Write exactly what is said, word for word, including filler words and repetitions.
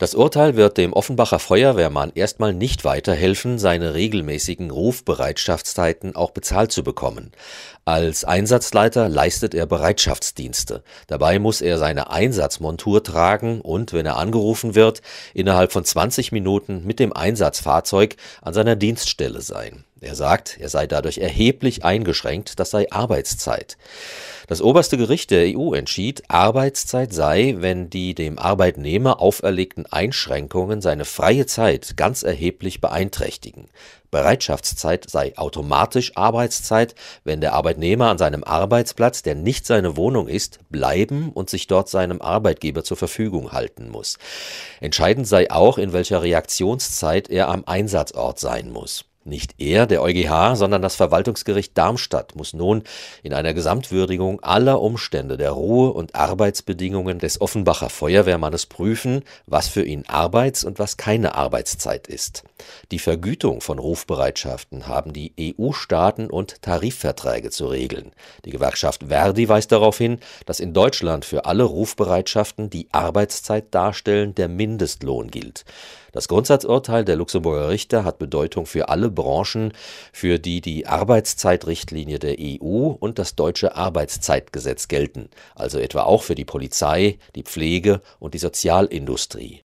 Das Urteil wird dem Offenbacher Feuerwehrmann erstmal nicht weiterhelfen, seine regelmäßigen Rufbereitschaftszeiten auch bezahlt zu bekommen. Als Einsatzleiter leistet er Bereitschaftsdienste. Dabei muss er seine Einsatzmontur tragen und, wenn er angerufen wird, innerhalb von zwanzig Minuten mit dem Einsatzfahrzeug an seiner Dienststelle sein. Er sagt, er sei dadurch erheblich eingeschränkt, das sei Arbeitszeit. Das oberste Gericht der E U entschied, Arbeitszeit sei, wenn die dem Arbeitnehmer auferlegten Einschränkungen seine freie Zeit ganz erheblich beeinträchtigen. Bereitschaftszeit sei automatisch Arbeitszeit, wenn der Arbeitnehmer an seinem Arbeitsplatz, der nicht seine Wohnung ist, bleiben und sich dort seinem Arbeitgeber zur Verfügung halten muss. Entscheidend sei auch, in welcher Reaktionszeit er am Einsatzort sein muss. Nicht er, der EuGH, sondern das Verwaltungsgericht Darmstadt muss nun in einer Gesamtwürdigung aller Umstände der Ruhe- und Arbeitsbedingungen des Offenbacher Feuerwehrmannes prüfen, was für ihn Arbeits- und was keine Arbeitszeit ist. Die Vergütung von Rufbereitschaften haben die E U-Staaten und Tarifverträge zu regeln. Die Gewerkschaft ver.di weist darauf hin, dass in Deutschland für alle Rufbereitschaften, die Arbeitszeit darstellen, der Mindestlohn gilt. Das Grundsatzurteil der Luxemburger Richter hat Bedeutung für alle Branchen, für die die Arbeitszeitrichtlinie der E U und das deutsche Arbeitszeitgesetz gelten, also etwa auch für die Polizei, die Pflege und die Sozialindustrie.